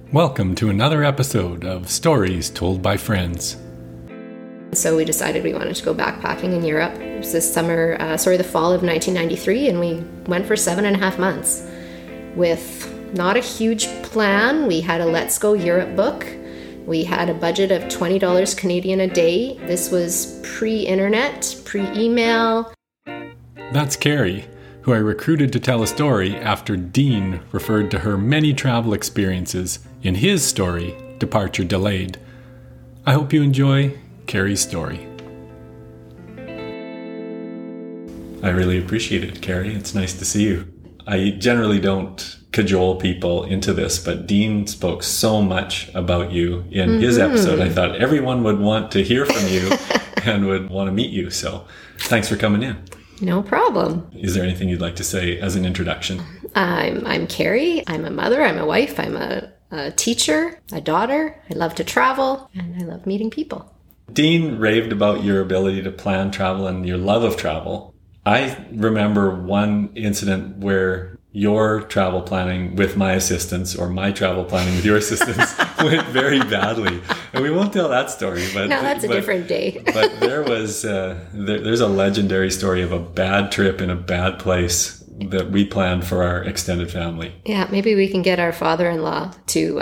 Welcome to another episode of Stories Told by Friends. So we decided we wanted to go backpacking in Europe. It was this summer, the fall of 1993, and we went for 7.5 months with not a huge plan. We had a Let's Go Europe book. We had a budget of $20 Canadian a day. This was pre-internet, pre-email. That's Carrie, who I recruited to tell a story after Dean referred to her many travel experiences in his story, Departure Delayed. I hope you enjoy Carrie's story. I really appreciate it, Carrie. It's nice to see you. I generally don't cajole people into this, but Dean spoke so much about you in his episode. I thought everyone would want to hear from you and would want to meet you. So thanks for coming in. No problem. Is there anything you'd like to say as an introduction? I'm Carrie. I'm a mother. I'm a wife. I'm a teacher, a daughter. I love to travel, and I love meeting people. Dean raved about your ability to plan travel and your love of travel. I remember one incident where your travel planning with my assistance or my travel planning with your assistance went very badly. And we won't tell that story. But no, that's a different day. But there was, there's a legendary story of a bad trip in a bad place that we planned for our extended family. Yeah, maybe we can get our father-in-law to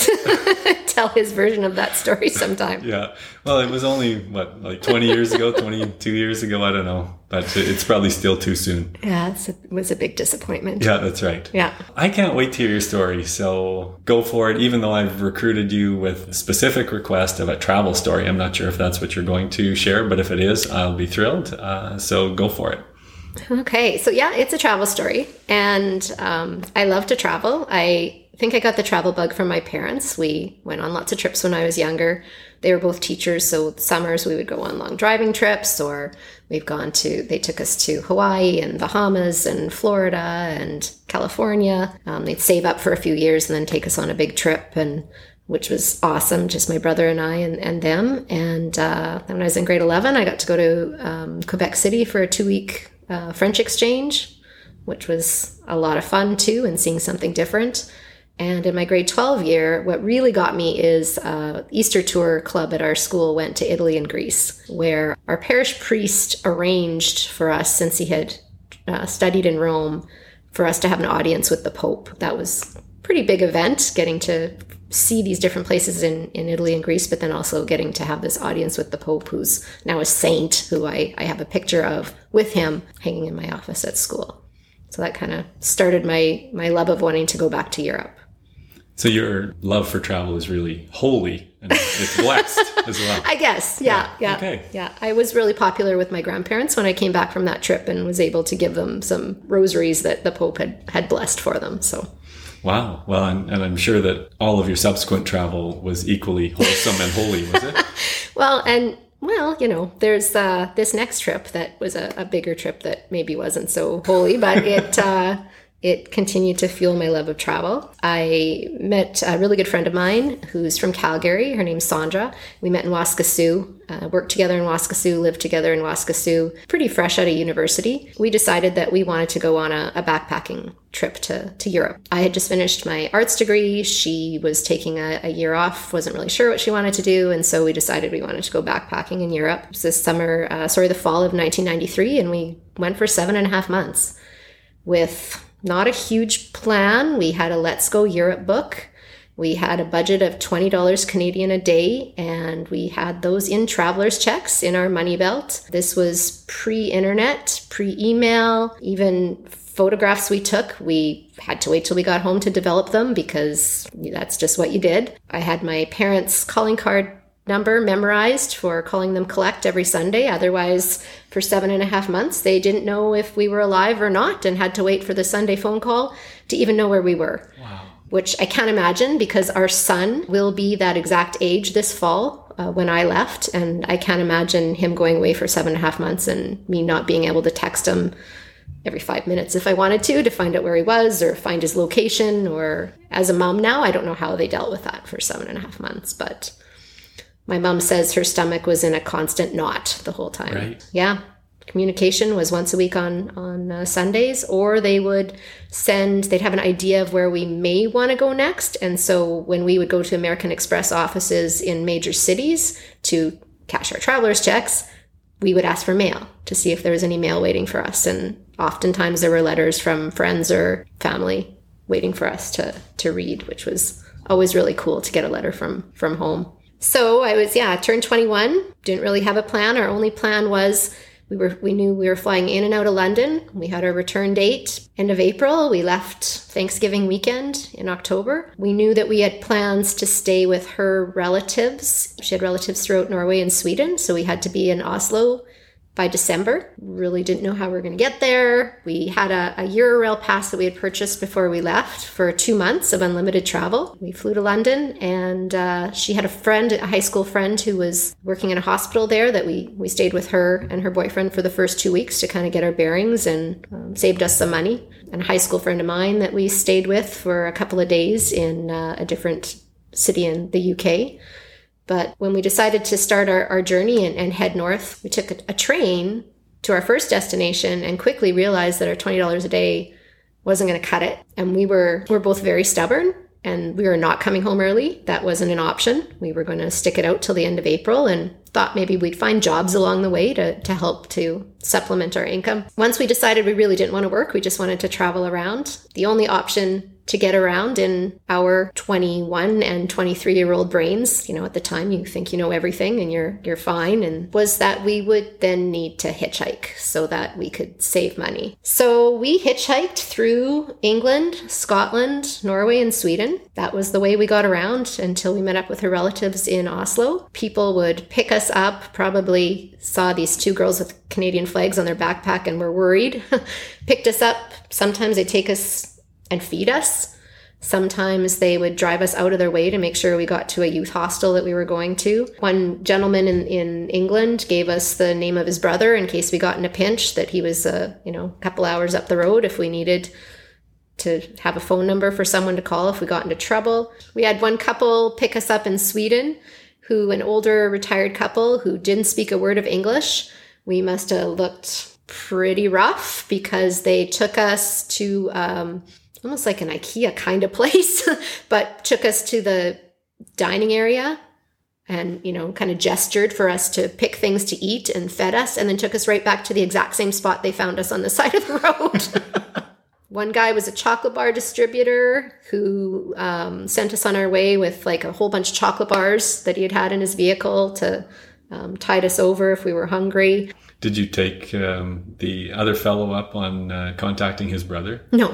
tell his version of that story sometime. Yeah. Well, it was only, 20 years ago, 22 years ago? I don't know. But it's probably still too soon. Yeah, it was a big disappointment. Yeah, that's right. Yeah. I can't wait to hear your story. So go for it. Even though I've recruited you with a specific request of a travel story, I'm not sure if that's what you're going to share, but if it is, I'll be thrilled. So go for it. Okay. So yeah, it's a travel story. And I love to travel. I think I got the travel bug from my parents. We went on lots of trips when I was younger. They were both teachers, so summers we would go on long driving trips, or they took us to Hawaii and Bahamas and Florida and California. They'd save up for a few years and then take us on a big trip, which was awesome, just my brother and I and them. And when I was in grade 11, I got to go to Quebec City for a 2-week French exchange, which was a lot of fun too, and seeing something different. And in my grade 12 year, what really got me is Easter tour club at our school went to Italy and Greece, where our parish priest arranged for us, since he had studied in Rome, for us to have an audience with the Pope. That was a pretty big event, getting to see these different places in Italy and Greece, but then also getting to have this audience with the Pope, who's now a saint, who I have a picture of with him hanging in my office at school. So that kind of started my love of wanting to go back to Europe. So your love for travel is really holy and it's blessed as well. I guess. Yeah. Okay. Yeah. I was really popular with my grandparents when I came back from that trip and was able to give them some rosaries that the Pope had blessed for them. So. Wow. Well, and I'm sure that all of your subsequent travel was equally wholesome and holy, was it? Well, there's this next trip that was a bigger trip that maybe wasn't so holy, but it continued to fuel my love of travel. I met a really good friend of mine who's from Calgary. Her name's Sandra. We met in Waskesiu, worked together in Waskesiu, lived together in Waskesiu, pretty fresh out of university. We decided that we wanted to go on a backpacking trip to Europe. I had just finished my arts degree. She was taking a year off, wasn't really sure what she wanted to do, and so we decided we wanted to go backpacking in Europe. It was this summer, the fall of 1993, and we went for 7.5 months with not a huge plan. We had a Let's Go Europe book. We had a budget of $20 Canadian a day, and we had those in traveler's checks in our money belt. This was pre-internet, pre-email, even photographs we took. We had to wait till we got home to develop them because that's just what you did. I had my parents' calling card number memorized for calling them collect every Sunday. Otherwise, for 7.5 months, they didn't know if we were alive or not and had to wait for the Sunday phone call to even know where we were. Wow. Which I can't imagine because our son will be that exact age this fall when I left. And I can't imagine him going away for 7.5 months and me not being able to text him every 5 minutes if I wanted to find out where he was or find his location. Or as a mom now, I don't know how they dealt with that for 7.5 months, but my mom says her stomach was in a constant knot the whole time. Right. Yeah. communication was once a week on Sundays, or they'd have an idea of where we may want to go next. And so when we would go to American Express offices in major cities to cash our traveler's checks, we would ask for mail to see if there was any mail waiting for us. And oftentimes there were letters from friends or family waiting for us to read, which was always really cool to get a letter from home. So I turned 21, didn't really have a plan. Our only plan was we knew we were flying in and out of London. We had our return date end of April. We left Thanksgiving weekend in October. We knew that we had plans to stay with her relatives. She had relatives throughout Norway and Sweden, so we had to be in Oslo by December. Really didn't know how we were going to get there. We had a Eurail pass that we had purchased before we left for 2 months of unlimited travel. We flew to London, and she had a high school friend who was working in a hospital there that we stayed with her and her boyfriend for the first 2 weeks to kind of get our bearings, and saved us some money. And a high school friend of mine that we stayed with for a couple of days in a different city in the UK. But when we decided to start our journey and head north, we took a train to our first destination and quickly realized that our $20 a day wasn't going to cut it. And we're both very stubborn, and we were not coming home early. That wasn't an option. We were going to stick it out till the end of April and thought maybe we'd find jobs along the way to help to supplement our income. Once we decided we really didn't want to work, we just wanted to travel around. The only option to get around in our 21 and 23-year-old brains, at the time you think you know everything and you're fine, and was that we would then need to hitchhike so that we could save money. So we hitchhiked through England, Scotland, Norway, and Sweden. That was the way we got around until we met up with her relatives in Oslo. People would pick us up, probably saw these 2 girls with Canadian flags on their backpack and were worried, picked us up. Sometimes they'd take us and feed us. Sometimes they would drive us out of their way to make sure we got to a youth hostel that we were going to. One gentleman in England gave us the name of his brother in case we got in a pinch, that he was a couple hours up the road if we needed to have a phone number for someone to call if we got into trouble. We had one couple pick us up in Sweden, an older retired couple who didn't speak a word of English. We must have looked pretty rough because they took us to almost like an IKEA kind of place, but took us to the dining area and, kind of gestured for us to pick things to eat and fed us, and then took us right back to the exact same spot they found us on the side of the road. One guy was a chocolate bar distributor who sent us on our way with like a whole bunch of chocolate bars that he had in his vehicle to tide us over if we were hungry. Did you take the other fellow up on contacting his brother? No.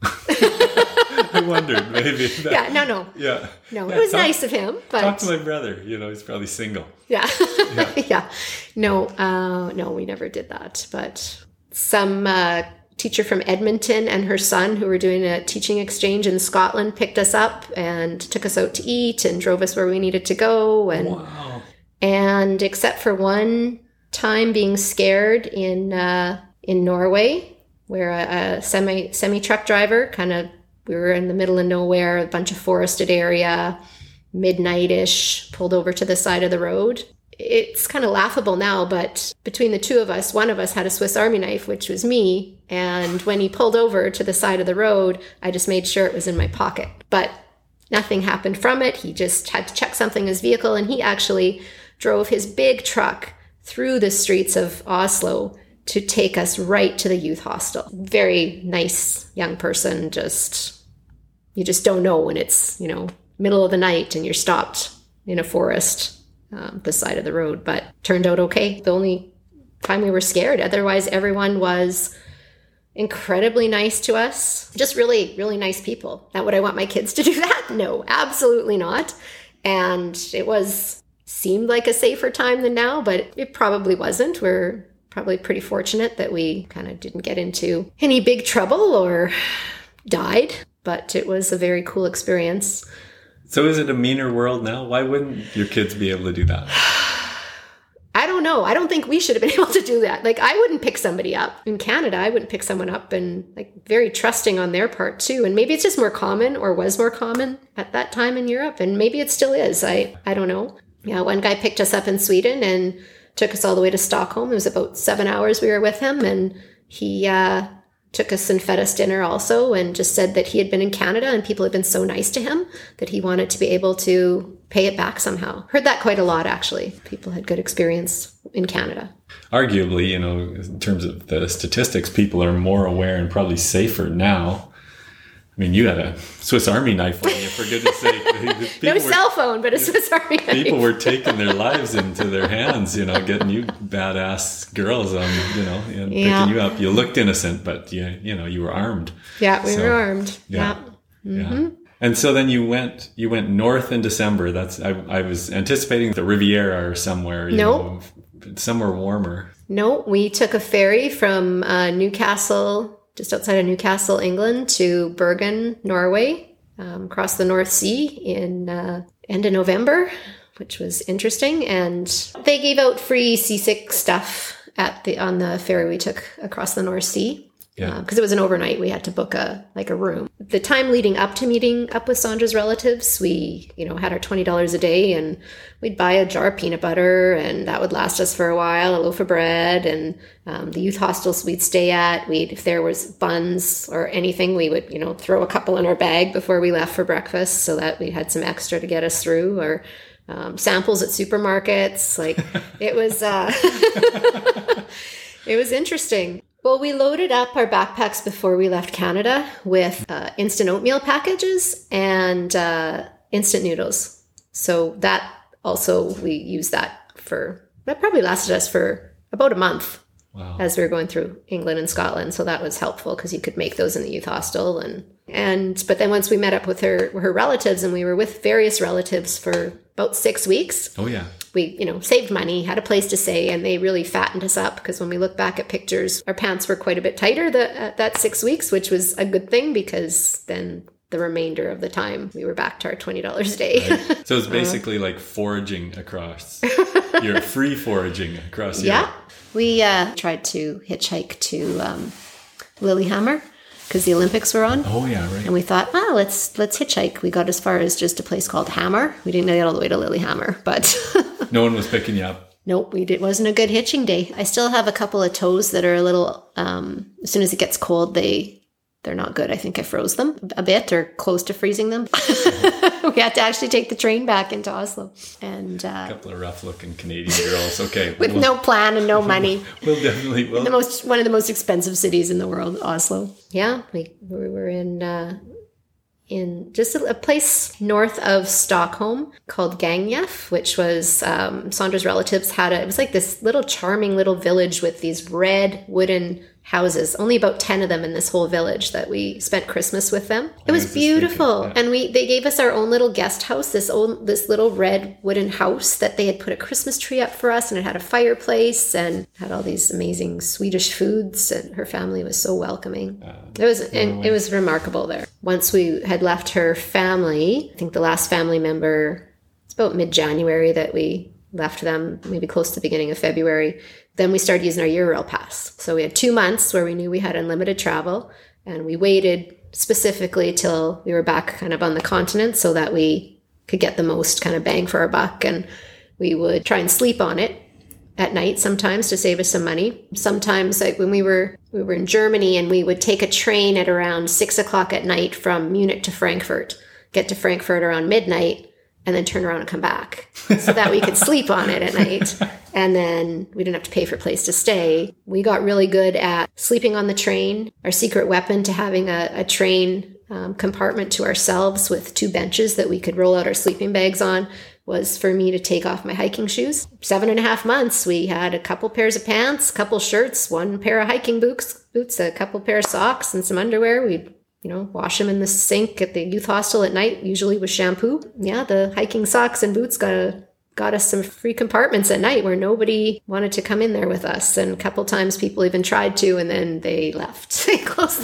I wondered, maybe. No. Yeah. No, it was nice of him. But talk to my brother. He's probably single. Yeah. Yeah. No, we never did that. But some teacher from Edmonton and her son, who were doing a teaching exchange in Scotland, picked us up and took us out to eat and drove us where we needed to go. And, wow. And except for one time being scared in Norway, where a semi truck driver we were in the middle of nowhere, a bunch of forested area, midnight-ish, pulled over to the side of the road. It's kind of laughable now, but between the two of us, one of us had a Swiss Army knife, which was me. And when he pulled over to the side of the road, I just made sure it was in my pocket. But nothing happened from it. He just had to check something in his vehicle, and he actually drove his big truck through the streets of Oslo to take us right to the youth hostel. Very nice young person. You just don't know when it's, middle of the night and you're stopped in a forest the side of the road, but turned out okay. The only time we were scared. Otherwise, everyone was incredibly nice to us. Just really, really nice people. Now, would I want my kids to do that? No, absolutely not. And it seemed like a safer time than now, but it probably wasn't. We're probably pretty fortunate that we kind of didn't get into any big trouble or died, but it was a very cool experience. So is it a meaner world now? Why wouldn't your kids be able to do that? I don't know. I don't think we should have been able to do that. Like, I wouldn't pick somebody up. In Canada, I wouldn't pick someone up, and very trusting on their part too. And maybe it's just more common, or was more common at that time in Europe, and maybe it still is. I don't know. Yeah, one guy picked us up in Sweden and took us all the way to Stockholm. It was about 7 hours we were with him, and he took us and fed us dinner also, and just said that he had been in Canada and people had been so nice to him that he wanted to be able to pay it back somehow. Heard that quite a lot, actually. People had good experience in Canada. Arguably, in terms of the statistics, people are more aware and probably safer now. I mean, you had a Swiss Army knife on you, for goodness sake. No cell phone, but a Swiss Army knife. People were taking their lives into their hands, getting you badass girls on, and picking you up. You looked innocent, but you were armed. Yeah, we were armed. Yeah. Yeah. And so then you went north in December. I was anticipating the Riviera or somewhere, somewhere warmer. No, we took a ferry from Newcastle, just outside of Newcastle, England, to Bergen, Norway, across the North Sea in end of November, which was interesting. And they gave out free seasick stuff on the ferry we took across the North Sea. Yeah. Because it was an overnight, we had to book a room. The time leading up to meeting up with Sandra's relatives, we, had our $20 a day, and we'd buy a jar of peanut butter, and that would last us for a while, a loaf of bread, and the youth hostels we'd stay at, if there was buns or anything, we would, throw a couple in our bag before we left for breakfast so that we had some extra to get us through, or samples at supermarkets. Like, it was, it was interesting. Well, we loaded up our backpacks before we left Canada with instant oatmeal packages and instant noodles. So that also, we used that probably lasted us for about a month. Wow. As we were going through England and Scotland. So that was helpful because you could make those in the youth hostel. But then once we met up with her relatives, and we were with various relatives for about 6 weeks. Oh, yeah. We, saved money, had a place to stay, and they really fattened us up, because when we look back at pictures, our pants were quite a bit tighter that 6 weeks, which was a good thing, because then the remainder of the time we were back to our $20 a day. Right. So it's basically like foraging across. You're free foraging across Europe. Yeah. We tried to hitchhike to Lillehammer, because the Olympics were on. Oh, yeah, right. And we thought, let's hitchhike. We got as far as just a place called Hammer. We didn't get all the way to Lillehammer, but... No one was picking you up. Nope, it wasn't a good hitching day. I still have a couple of toes that are a little, as soon as it gets cold, they're not good. I think I froze them a bit, or close to freezing them. We had to actually take the train back into Oslo. And a couple of rough-looking Canadian girls. Okay. With no plan and no money. We'll definitely... one of the most expensive cities in the world, Oslo. Yeah, we were in just a place north of Stockholm called Gagnef, which was Sandra's relatives it was like this little charming little village with these red wooden houses, only about 10 of them in this whole village, that we spent Christmas with them. It was beautiful. Yeah. And they gave us our own little guest house, this little red wooden house that they had put a Christmas tree up for us, and it had a fireplace and had all these amazing Swedish foods, and her family was so welcoming. It was remarkable there. Once we had left her family, I think the last family member, it's about mid-January that we left them, maybe close to the beginning of February. Then we started using our Eurail pass. So we had 2 months where we knew we had unlimited travel, and we waited specifically till we were back kind of on the continent so that we could get the most kind of bang for our buck. And we would try and sleep on it at night sometimes to save us some money. Sometimes, like when we were in Germany, and we would take a train at around 6 o'clock at night from Munich to Frankfurt, get to Frankfurt around midnight, and then turn around and come back so that we could sleep on it at night. And then we didn't have to pay for a place to stay. We got really good at sleeping on the train. Our secret weapon to having a train compartment to ourselves with 2 benches that we could roll out our sleeping bags on was for me to take off my hiking shoes. 7.5 months, we had a couple pairs of pants, a couple shirts, 1 pair of hiking boots, a couple pair of socks, and some underwear. We'd wash them in the sink at the youth hostel at night, usually with shampoo. Yeah, the hiking socks and boots got us some free compartments at night where nobody wanted to come in there with us. And a couple times people even tried to, and then they left. They closed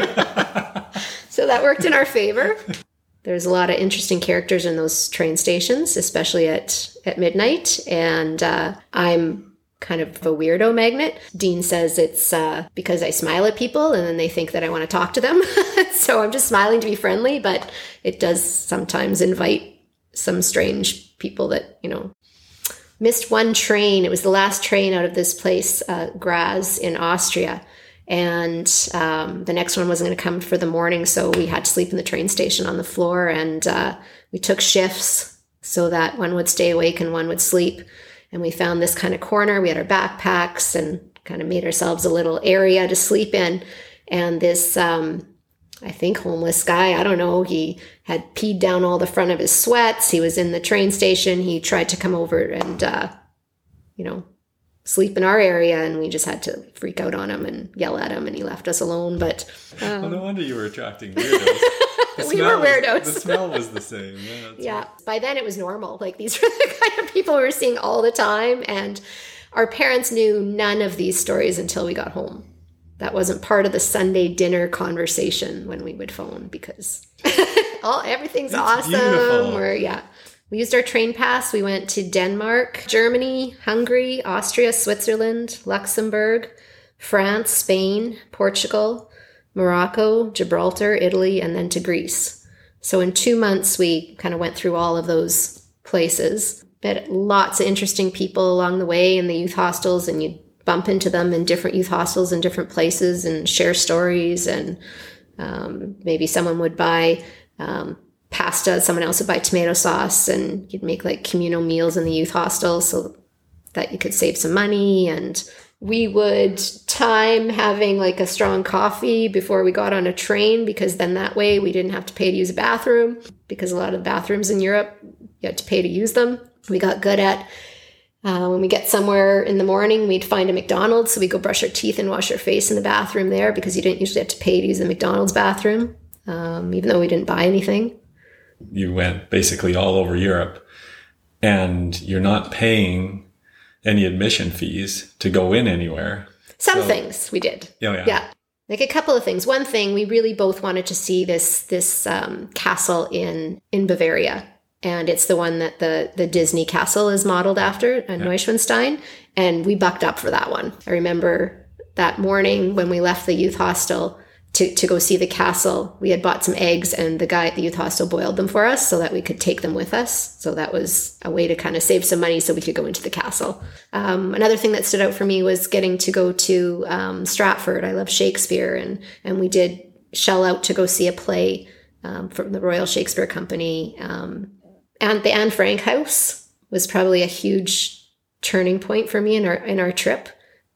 So that worked in our favor. There's a lot of interesting characters in those train stations, especially at midnight. And I'm kind of a weirdo magnet. Dean says it's because I smile at people and then they think that I want to talk to them. So I'm just smiling to be friendly, but it does sometimes invite some strange people that, missed one train. It was the last train out of this place, Graz in Austria. And the next one wasn't going to come for the morning, so we had to sleep in the train station on the floor. And we took shifts so that one would stay awake and one would sleep. And we found this kind of corner. We had our backpacks and kind of made ourselves a little area to sleep in. And this, I think, homeless guy, I don't know, he had peed down all the front of his sweats. He was in the train station. He tried to come over and, sleep in our area, and we just had to freak out on him and yell at him, and he left us alone. But well, no wonder you were attracting weirdos. We were weirdos. The smell was the same. Yeah. By then it was normal. Like, these were the kind of people we were seeing all the time, and our parents knew none of these stories until we got home. That wasn't part of the Sunday dinner conversation when we would phone, because everything's awesome. Beautiful. We used our train pass. We went to Denmark, Germany, Hungary, Austria, Switzerland, Luxembourg, France, Spain, Portugal, Morocco, Gibraltar, Italy, and then to Greece. So in 2 months, we kind of went through all of those places. Met lots of interesting people along the way in the youth hostels, and you'd bump into them in different youth hostels in different places and share stories. And maybe someone would buy pasta, someone else would buy tomato sauce, and you'd make like communal meals in the youth hostel so that you could save some money. And we would time having like a strong coffee before we got on a train, because then that way we didn't have to pay to use a bathroom, because a lot of the bathrooms in Europe, you had to pay to use them. We got good at when we get somewhere in the morning, we'd find a McDonald's. So we go brush our teeth and wash our face in the bathroom there, because you didn't usually have to pay to use the McDonald's bathroom, even though we didn't buy anything. You went basically all over Europe, and you're not paying any admission fees to go in anywhere. Some things we did. Yeah. Like a couple of things. One thing, we really both wanted to see this castle in Bavaria. And it's the one that the Disney castle is modeled after, Neuschwanstein. And we bucked up for that one. I remember that morning when we left the youth hostel to go see the castle, we had bought some eggs, and the guy at the youth hostel boiled them for us so that we could take them with us. So that was a way to kind of save some money so we could go into the castle. Another thing that stood out for me was getting to go to Stratford. I love Shakespeare, and we did shell out to go see a play from the Royal Shakespeare Company. And the Anne Frank House was probably a huge turning point for me in our trip.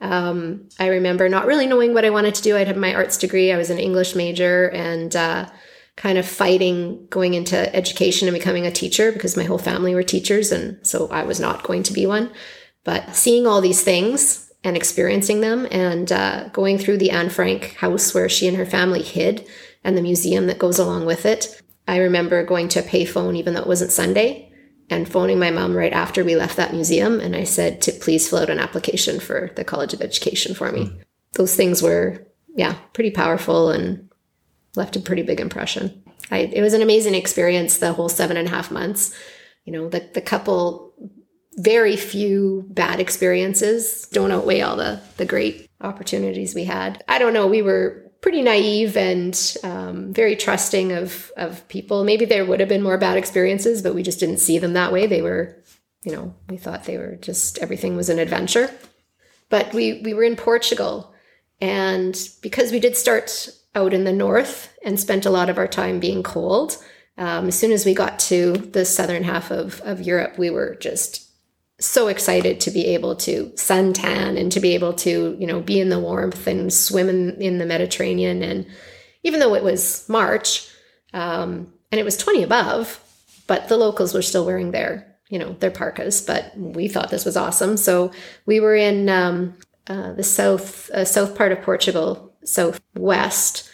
I remember not really knowing what I wanted to do. I'd had my arts degree. I was an English major, and kind of fighting going into education and becoming a teacher, because my whole family were teachers, and so I was not going to be one. But seeing all these things and experiencing them, and going through the Anne Frank house where she and her family hid, and the museum that goes along with it. I remember going to a payphone, even though it wasn't Sunday, and phoning my mom right after we left that museum. And I said to please fill out an application for the College of Education for me. Those things were, pretty powerful and left a pretty big impression. It was an amazing experience, the whole 7.5 months. The couple, very few bad experiences don't outweigh all the great opportunities we had. I don't know, we were pretty naive and very trusting of people. Maybe there would have been more bad experiences, but we just didn't see them that way. They were, we thought they were just, everything was an adventure. But we were in Portugal, and because we did start out in the north and spent a lot of our time being cold, as soon as we got to the southern half of Europe, we were just so excited to be able to suntan and to be able to, be in the warmth and swim in the Mediterranean. And even though it was March, and it was 20 above, but the locals were still wearing their parkas, but we thought this was awesome. So we were in the south part of Portugal, southwest,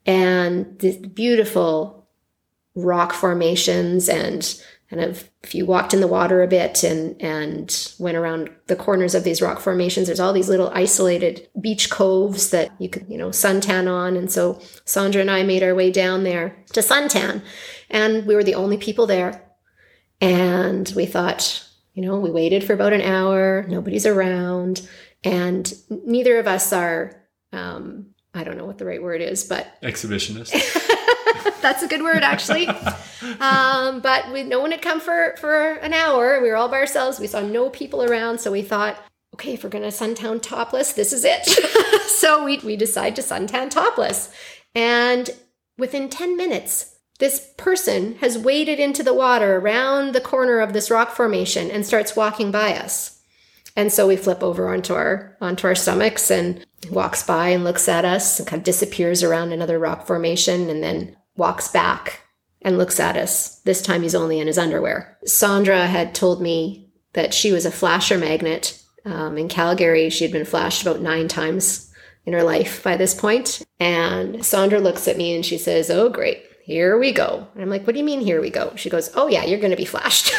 and the beautiful rock formations, and kind of, if you walked in the water a bit and went around the corners of these rock formations, there's all these little isolated beach coves that you could, suntan on. And so Sandra and I made our way down there to suntan, and we were the only people there. And we thought, we waited for about an hour, nobody's around, and neither of us are, I don't know what the right word is, but exhibitionists. That's a good word, actually. But no one had come for an hour. We were all by ourselves. We saw no people around. So we thought, okay, if we're going to suntan topless, this is it. So we decide to suntan topless. And within 10 minutes, this person has waded into the water around the corner of this rock formation and starts walking by us. And so we flip over onto our stomachs, and he walks by and looks at us and kind of disappears around another rock formation and then walks back and looks at us. This time he's only in his underwear. Sandra had told me that she was a flasher magnet. In Calgary, she had been flashed about 9 times in her life by this point. And Sandra looks at me and she says, "Oh, great. Here we go." And I'm like, "What do you mean, here we go?" She goes, "Oh, yeah, you're going to be flashed."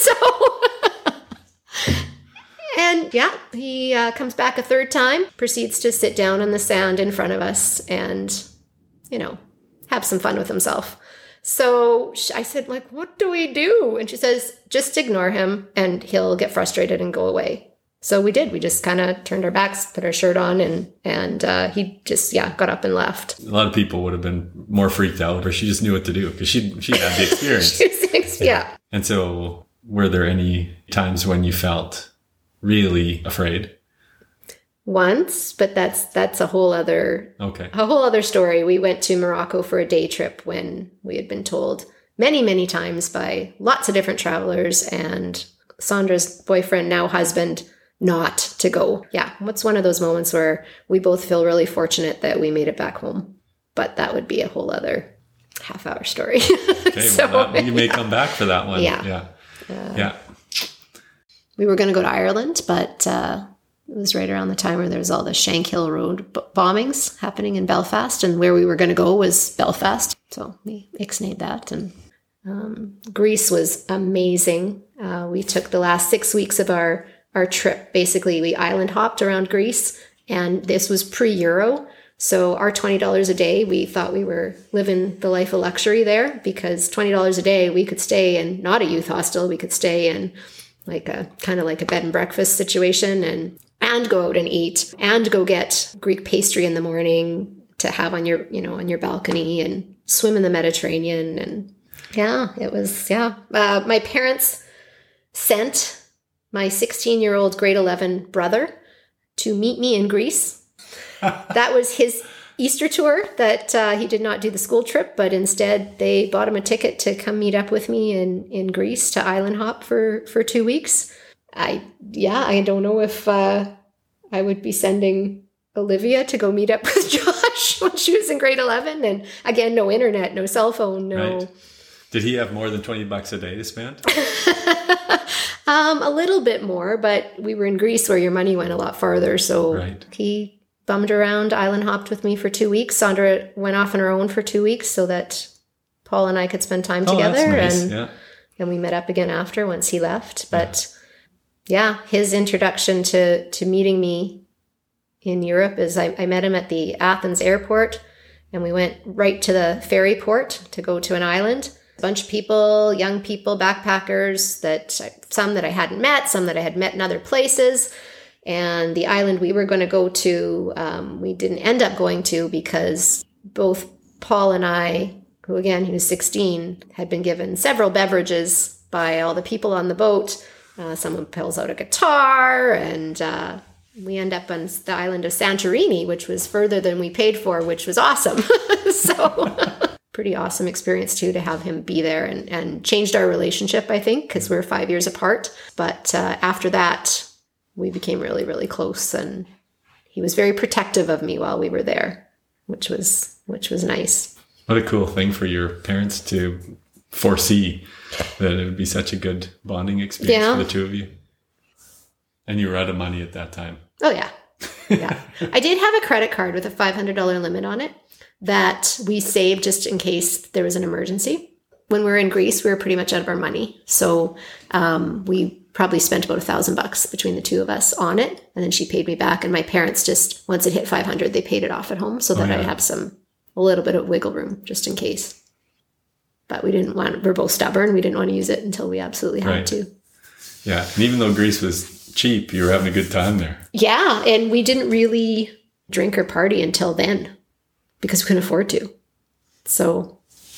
And yeah, he comes back a third time, proceeds to sit down on the sand in front of us and, have some fun with himself. So I said, like, "What do we do?" And she says, "Just ignore him and he'll get frustrated and go away." So we did. We just kind of turned our backs, put our shirt on, and he just, got up and left. A lot of people would have been more freaked out, but she just knew what to do because she had the experience. Yeah. And so were there any times when you felt really afraid? Once, but that's a whole other story. We went to Morocco for a day trip when we had been told many, many times by lots of different travelers and Sandra's boyfriend, now husband, not to go. Yeah, it's one of those moments where we both feel really fortunate that we made it back home. But that would be a whole other half-hour story. Okay, you may come back for that one. Yeah. Yeah. We were going to go to Ireland, but it was right around the time where there was all the Shankill Road bombings happening in Belfast, and where we were going to go was Belfast. So we ixnayed that. And Greece was amazing. We took the last 6 weeks of our trip. Basically, we island hopped around Greece, and this was pre-Euro. So our $20 a day, we thought we were living the life of luxury there, because $20 a day, we could stay in not a youth hostel. We could stay in like a kind of like a bed and breakfast situation and go out and eat and go get Greek pastry in the morning to have on your, on your balcony, and swim in the Mediterranean. And my parents sent my 16-year-old grade 11 brother to meet me in Greece. That was his Easter tour, that he did not do the school trip, but instead they bought him a ticket to come meet up with me in Greece to island hop for 2 weeks. I don't know if I would be sending Olivia to go meet up with Josh when she was in grade 11. And again, no internet, no cell phone, no. Right. Did he have more than $20 a day to spend? A little bit more, but we were in Greece where your money went a lot farther. So He bummed around, island hopped with me for 2 weeks. Sandra went off on her own for 2 weeks so that Paul and I could spend time together. That's nice. And we met up again after, once he left. But his introduction to meeting me in Europe is I met him at the Athens airport, and we went right to the ferry port to go to an island. A bunch of people, young people, backpackers, some that I hadn't met, some that I had met in other places. And the island we were going to go to, we didn't end up going to, because both Paul and I, who again, he was 16, had been given several beverages by all the people on the boat. Someone pulls out a guitar, and we end up on the island of Santorini, which was further than we paid for, which was awesome. So pretty awesome experience too, to have him be there, and changed our relationship, I think, because we're 5 years apart. But after that, we became really, really close, and he was very protective of me while we were there, which was nice. What a cool thing for your parents to foresee, that it would be such a good bonding experience for the two of you. And you were out of money at that time. Oh, yeah. Yeah. I did have a credit card with a $500 limit on it that we saved just in case there was an emergency. When we were in Greece, we were pretty much out of our money. So we probably spent about $1,000 between the two of us on it. And then she paid me back. And my parents just, once it hit 500, they paid it off at home so that I have a little bit of wiggle room just in case. But we're both stubborn. We didn't want to use it until we absolutely had to. Yeah. And even though Greece was cheap, you were having a good time there. Yeah. And we didn't really drink or party until then, because we couldn't afford to. So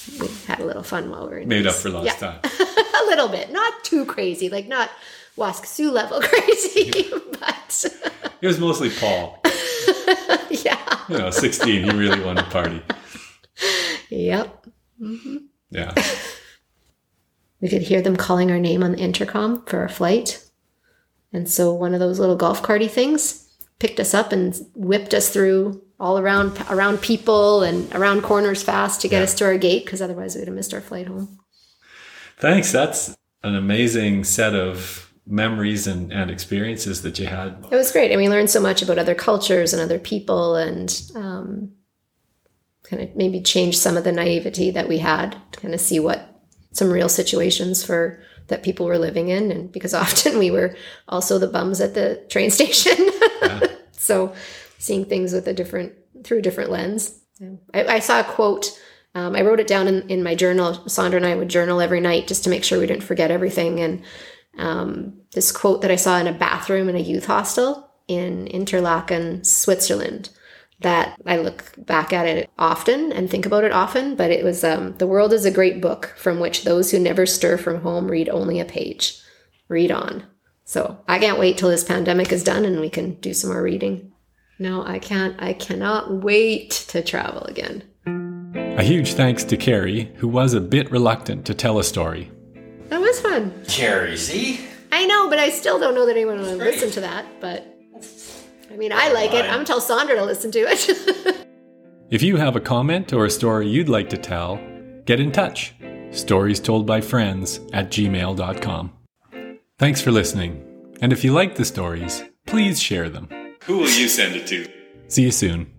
we had a little fun while we were in Made up Greece. for lost time. A little bit. Not too crazy. Like not Waskasoo level crazy, but... It was mostly Paul. Yeah. 16, he really wanted to party. Yep. Mm-hmm. Yeah. We could hear them calling our name on the intercom for our flight. And so one of those little golf carty things picked us up and whipped us through all around people and around corners fast to get us to our gate, because otherwise we would have missed our flight home. Thanks. That's an amazing set of memories and experiences that you had. It was great. And we learned so much about other cultures and other people, and kind of maybe change some of the naivety that we had to kind of see what some real situations that people were living in. And because often we were also the bums at the train station. Yeah. So seeing things with through a different lens. I saw a quote. I wrote it down in my journal. Sandra and I would journal every night just to make sure we didn't forget everything. And this quote that I saw in a bathroom in a youth hostel in Interlaken, Switzerland, that I look back at it often and think about it often. But it was, the world is a great book from which those who never stir from home read only a page. Read on. So I can't wait till this pandemic is done and we can do some more reading. No, I can't. I cannot wait to travel again. A huge thanks to Carrie, who was a bit reluctant to tell a story. That was fun. Carrie, see? I know, but I still don't know that anyone will listen to that. But I mean, I like it. I'm going to tell Sandra to listen to it. If you have a comment or a story you'd like to tell, get in touch. storiestoldbyfriends@gmail.com. Thanks for listening. And if you like the stories, please share them. Who will you send it to? See you soon.